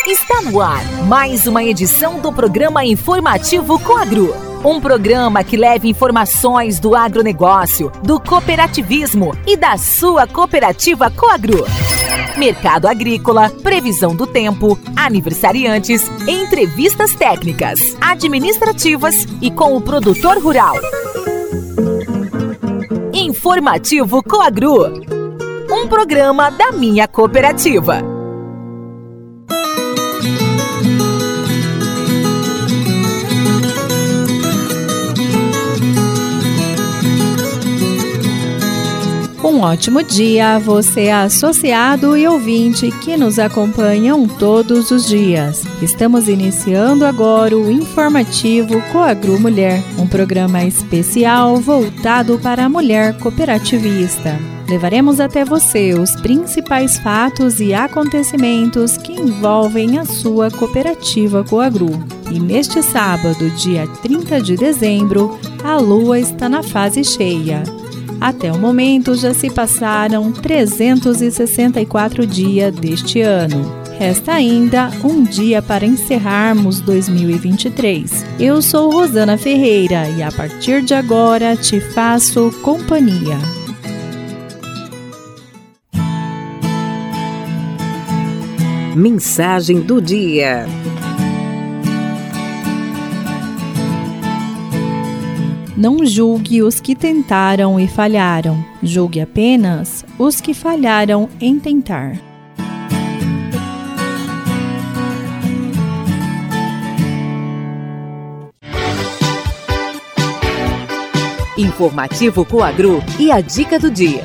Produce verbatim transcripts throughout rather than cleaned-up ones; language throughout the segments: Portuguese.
Está no ar mais uma edição do programa informativo Coagro. Um programa que leva informações do agronegócio, do cooperativismo e da sua cooperativa Coagro. Mercado agrícola, previsão do tempo, aniversariantes, entrevistas técnicas, administrativas e com o produtor rural. Informativo Coagro, um programa da minha cooperativa. Um ótimo dia a você, associado e ouvinte que nos acompanham todos os dias. Estamos iniciando agora o informativo Coagro Mulher, um programa especial voltado para a mulher cooperativista. Levaremos até você os principais fatos e acontecimentos que envolvem a sua cooperativa Coagro. E neste sábado, dia trinta de dezembro, a lua está na fase cheia. Até o momento já se passaram trezentos e sessenta e quatro dias deste ano. Resta ainda um dia para encerrarmos dois mil e vinte e três. Eu sou Rosana Ferreira e a partir de agora te faço companhia. Mensagem do dia. Não julgue os que tentaram e falharam, julgue apenas os que falharam em tentar. Informativo Coagro e a dica do dia.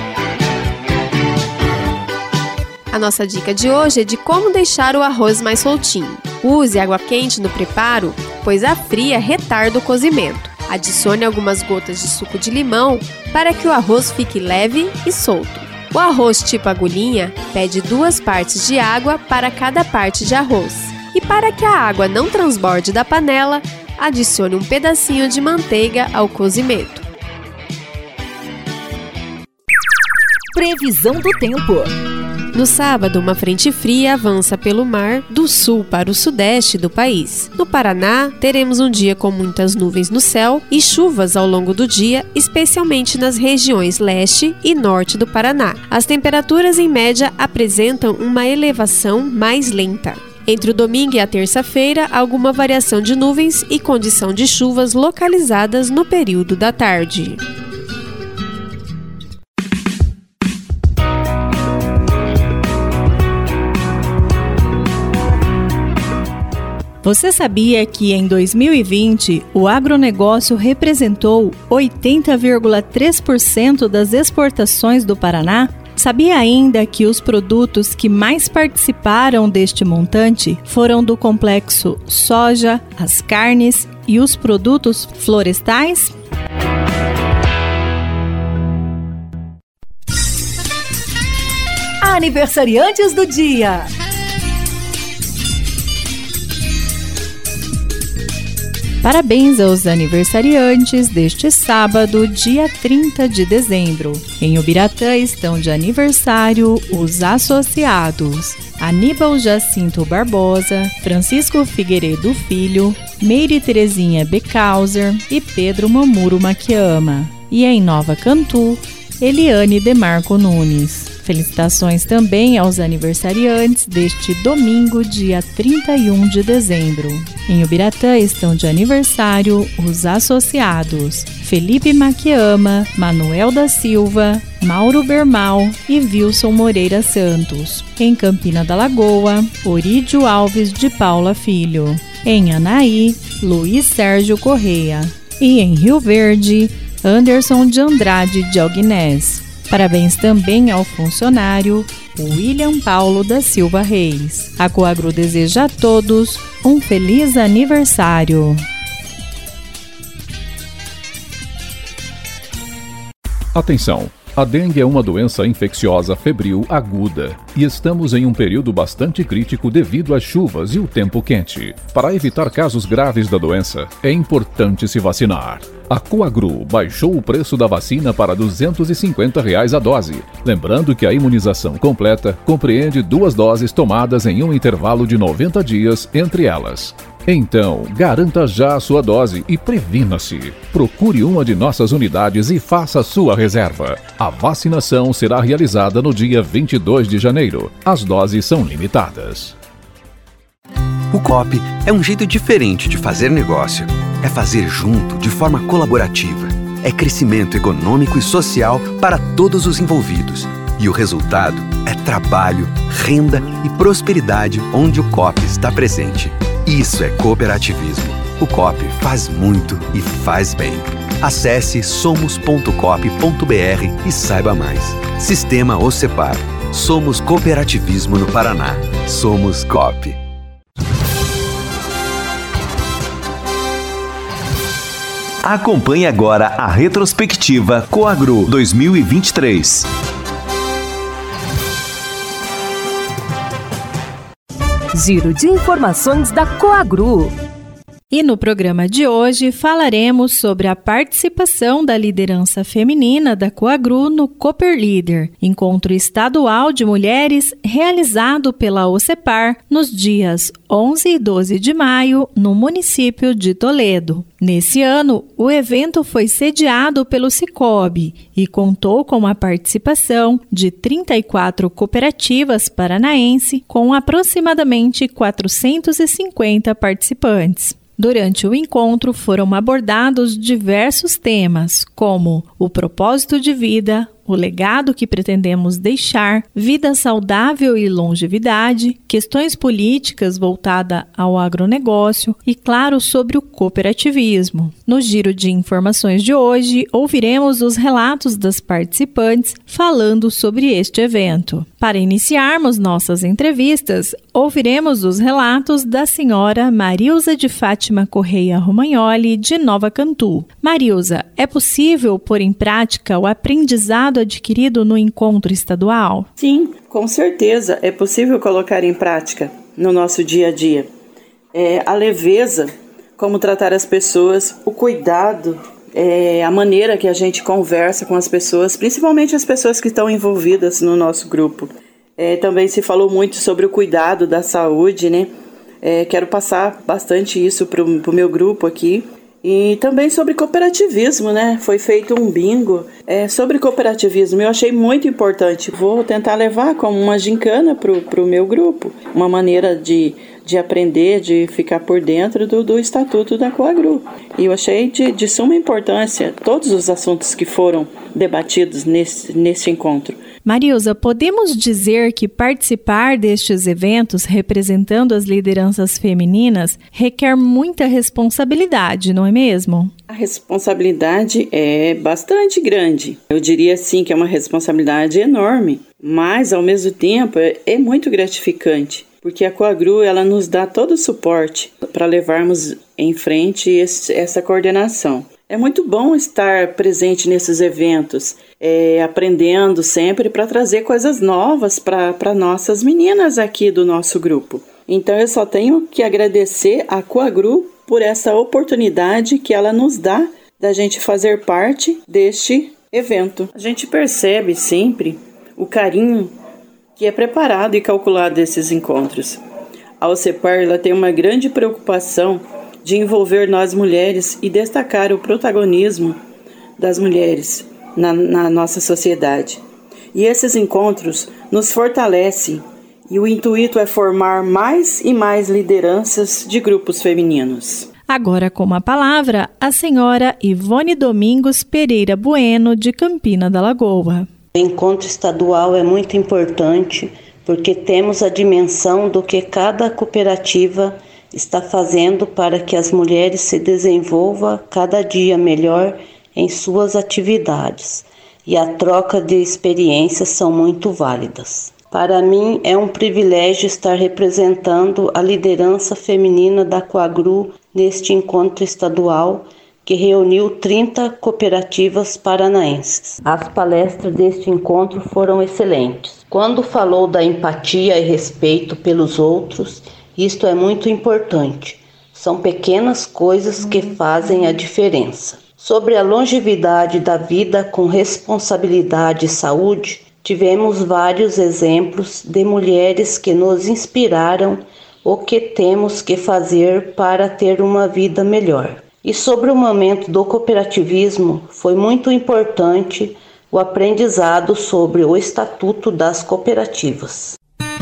A nossa dica de hoje é de como deixar o arroz mais soltinho. Use água quente no preparo, pois a fria retarda o cozimento. Adicione algumas gotas de suco de limão para que o arroz fique leve e solto. O arroz tipo agulhinha pede duas partes de água para cada parte de arroz. E para que a água não transborde da panela, adicione um pedacinho de manteiga ao cozimento. Previsão do tempo. No sábado, uma frente fria avança pelo mar do sul para o sudeste do país. No Paraná, teremos um dia com muitas nuvens no céu e chuvas ao longo do dia, especialmente nas regiões leste e norte do Paraná. As temperaturas, em média, apresentam uma elevação mais lenta. Entre o domingo e a terça-feira, alguma variação de nuvens e condição de chuvas localizadas no período da tarde. Você sabia que em dois mil e vinte o agronegócio representou oitenta vírgula três por cento das exportações do Paraná? Sabia ainda que os produtos que mais participaram deste montante foram do complexo soja, as carnes e os produtos florestais? Aniversariantes do dia. Parabéns aos aniversariantes deste sábado, dia trinta de dezembro. Em Ubiratã estão de aniversário os associados Aníbal Jacinto Barbosa, Francisco Figueiredo Filho, Meire Terezinha Becauser e Pedro Mamuro Maquiama. E em Nova Cantu, Eliane Demarco Nunes. Felicitações também aos aniversariantes deste domingo, dia trinta e um de dezembro. Em Ubiratã estão de aniversário os associados Felipe Maquiama, Manuel da Silva, Mauro Bermal e Wilson Moreira Santos. Em Campina da Lagoa, Orídio Alves de Paula Filho. Em Anaí, Luiz Sérgio Correia. E em Rio Verde, Anderson de Andrade de Alguinés. Parabéns também ao funcionário William Paulo da Silva Reis. A Coagro deseja a todos um feliz aniversário. Atenção! A dengue é uma doença infecciosa febril aguda e estamos em um período bastante crítico devido às chuvas e o tempo quente. Para evitar casos graves da doença, é importante se vacinar. A Coagru baixou o preço da vacina para duzentos e cinquenta reais a dose. Lembrando que a imunização completa compreende duas doses tomadas em um intervalo de noventa dias entre elas. Então, garanta já a sua dose e previna-se. Procure uma de nossas unidades e faça sua reserva. A vacinação será realizada no dia vinte e dois de janeiro. As doses são limitadas. O Coop é um jeito diferente de fazer negócio. É fazer junto, de forma colaborativa. É crescimento econômico e social para todos os envolvidos. E o resultado é trabalho, renda e prosperidade onde o Coop está presente. Isso é cooperativismo. O Coop faz muito e faz bem. Acesse somos ponto coop ponto br e saiba mais. Sistema OCEPAR. Somos cooperativismo no Paraná. Somos Coop. Acompanhe agora a retrospectiva Coagru dois mil e vinte e três. Giro de informações da Coagru. E no programa de hoje falaremos sobre a participação da liderança feminina da Coagru no Cooper Leader, encontro estadual de mulheres realizado pela OCEPAR nos dias onze e doze de maio no município de Toledo. Nesse ano, o evento foi sediado pelo Sicob e contou com a participação de trinta e quatro cooperativas paranaenses com aproximadamente quatrocentos e cinquenta participantes. Durante o encontro foram abordados diversos temas, como o propósito de vida, o legado que pretendemos deixar, vida saudável e longevidade, questões políticas voltadas ao agronegócio e, claro, sobre o cooperativismo. No giro de informações de hoje, ouviremos os relatos das participantes falando sobre este evento. Para iniciarmos nossas entrevistas, ouviremos os relatos da senhora Marilza de Fátima Correia Romagnoli, de Nova Cantu. Marilza, é possível pôr em prática o aprendizado adquirido no encontro estadual? Sim, com certeza é possível colocar em prática no nosso dia a dia. É, a leveza, como tratar as pessoas, o cuidado, é, a maneira que a gente conversa com as pessoas, principalmente as pessoas que estão envolvidas no nosso grupo. É, também se falou muito sobre o cuidado da saúde, né? É, quero passar bastante isso para o meu grupo aqui. E também sobre cooperativismo, né? Foi feito um bingo é, sobre cooperativismo. Eu achei muito importante. Vou tentar levar como uma gincana para o meu grupo. Uma maneira de, de aprender, de ficar por dentro do, do estatuto da Coagru. E eu achei de, de suma importância todos os assuntos que foram debatidos nesse, nesse encontro. Marilza, podemos dizer que participar destes eventos representando as lideranças femininas requer muita responsabilidade, não é mesmo? A responsabilidade é bastante grande. Eu diria sim que é uma responsabilidade enorme, mas ao mesmo tempo é, é muito gratificante, porque a Coagru ela nos dá todo o suporte para levarmos em frente esse, essa coordenação. É muito bom estar presente nesses eventos, é, aprendendo sempre para trazer coisas novas para nossas meninas aqui do nosso grupo. Então eu só tenho que agradecer a Coagru por essa oportunidade que ela nos dá da gente fazer parte deste evento. A gente percebe sempre o carinho que é preparado e calculado desses encontros. A OCEPAR ela tem uma grande preocupação de envolver nós mulheres e destacar o protagonismo das mulheres na, na nossa sociedade. E esses encontros nos fortalecem e o intuito é formar mais e mais lideranças de grupos femininos. Agora com a palavra, a senhora Ivone Domingos Pereira Bueno, de Campina da Lagoa. O encontro estadual é muito importante porque temos a dimensão do que cada cooperativa está fazendo para que as mulheres se desenvolvam cada dia melhor em suas atividades, e a troca de experiências são muito válidas. Para mim é um privilégio estar representando a liderança feminina da Coagru neste encontro estadual, que reuniu trinta cooperativas paranaenses. As palestras deste encontro foram excelentes. Quando falou da empatia e respeito pelos outros, isto é muito importante. São pequenas coisas que fazem a diferença. Sobre a longevidade da vida com responsabilidade e saúde, tivemos vários exemplos de mulheres que nos inspiraram o que temos que fazer para ter uma vida melhor. E sobre o momento do cooperativismo, foi muito importante o aprendizado sobre o Estatuto das Cooperativas.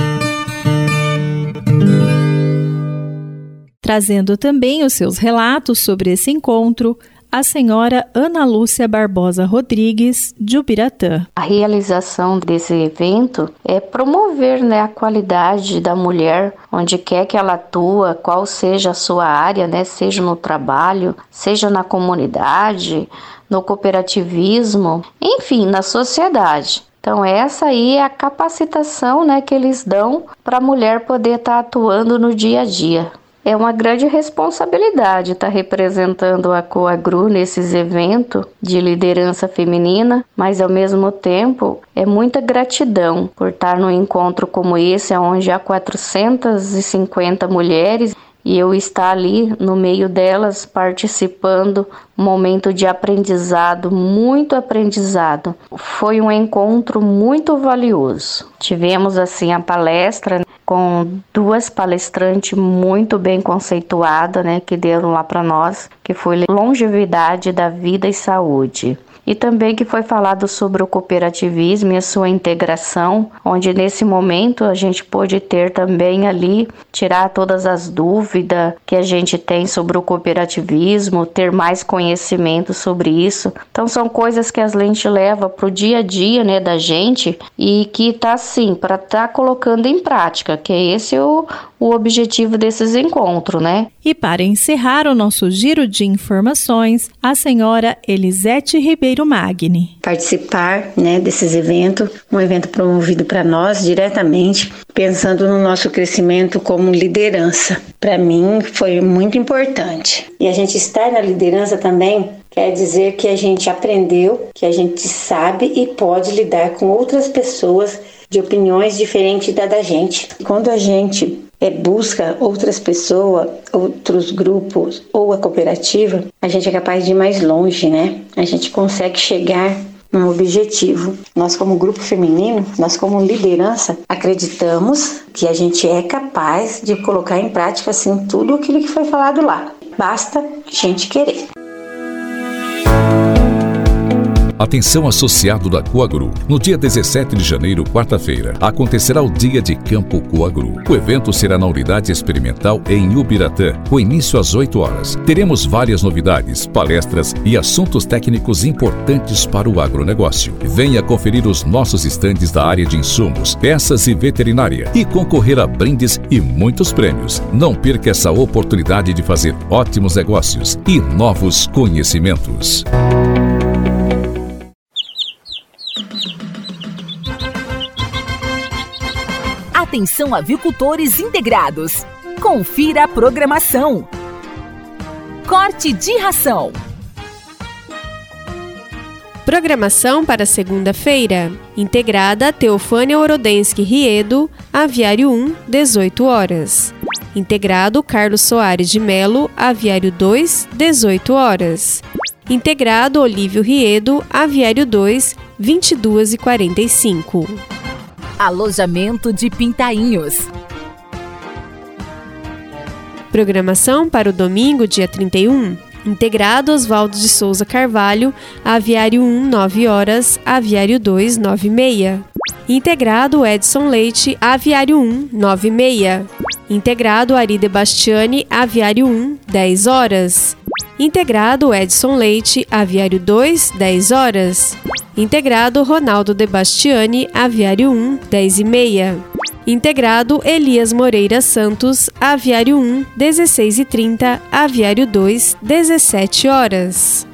Trazendo também os seus relatos sobre esse encontro, a senhora Ana Lúcia Barbosa Rodrigues, de Ubiratã. A realização desse evento é promover, né, a qualidade da mulher, onde quer que ela atua, qual seja a sua área, né, seja no trabalho, seja na comunidade, no cooperativismo, enfim, na sociedade. Então essa aí é a capacitação, né, que eles dão para a mulher poder estar atuando no dia a dia. É uma grande responsabilidade estar representando a Coagru nesses eventos de liderança feminina, mas ao mesmo tempo é muita gratidão por estar num encontro como esse, onde há quatrocentas e cinquenta mulheres e eu estar ali no meio delas participando, um momento de aprendizado, muito aprendizado. Foi um encontro muito valioso. Tivemos assim a palestra com duas palestrantes muito bem conceituadas, né, que deram lá para nós, que foi longevidade da vida e saúde. E também que foi falado sobre o cooperativismo e a sua integração, onde nesse momento a gente pôde ter também ali, tirar todas as dúvidas que a gente tem sobre o cooperativismo, ter mais conhecimento sobre isso. Então são coisas que a gente leva para o dia a dia, né, da gente e que tá assim, para estar tá colocando em prática, que é esse o, o objetivo desses encontros, né? E para encerrar o nosso giro de informações, a senhora Elisete Ribeiro Magni. Participar, né, desses eventos, um evento promovido para nós diretamente, pensando no nosso crescimento como liderança. Para mim foi muito importante. E a gente estar na liderança também quer dizer que a gente aprendeu, que a gente sabe e pode lidar com outras pessoas de opiniões diferentes da da gente. Quando a gente é, busca outras pessoas, outros grupos ou a cooperativa, a gente é capaz de ir mais longe, né? A gente consegue chegar num objetivo. Nós como grupo feminino, nós como liderança, acreditamos que a gente é capaz de colocar em prática assim tudo aquilo que foi falado lá. Basta a gente querer. Atenção associado da Coagru. No dia dezessete de janeiro, quarta-feira, acontecerá o Dia de Campo Coagru. O evento será na Unidade Experimental em Ubiratã, com início às oito horas. Teremos várias novidades, palestras e assuntos técnicos importantes para o agronegócio. Venha conferir os nossos estandes da área de insumos, peças e veterinária e concorrer a brindes e muitos prêmios. Não perca essa oportunidade de fazer ótimos negócios e novos conhecimentos. Atenção avicultores integrados. Confira a programação. Corte de ração. Programação para segunda-feira. Integrada Teofânia Orodensky Riedo, Aviário um, dezoito horas. Integrado Carlos Soares de Melo, Aviário dois, dezoito horas. Integrado Olívio Riedo, Aviário dois, vinte e duas e quarenta e cinco. Alojamento de Pintainhos. Programação para o domingo, dia trinta e um. Integrado Oswaldo de Souza Carvalho, Aviário um, nove horas, Aviário dois, nove e meia. Integrado Edson Leite, Aviário um, nove e meia. Integrado Ari de Bastiani, Aviário um, dez horas. Integrado Edson Leite, Aviário dois, dez horas. Integrado Ronaldo de Bastiani, Aviário um, dez e meia. Integrado Elias Moreira Santos, Aviário um, dezesseis e trinta, Aviário dois, dezessete horas.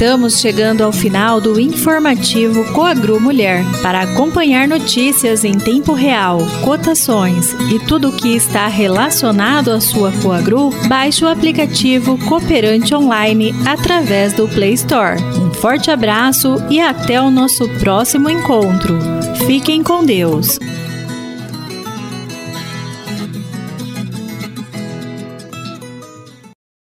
Estamos chegando ao final do informativo Coagru Mulher. Para acompanhar notícias em tempo real, cotações e tudo o que está relacionado à sua Coagru, baixe o aplicativo Cooperante Online através do Play Store. Um forte abraço e até o nosso próximo encontro. Fiquem com Deus.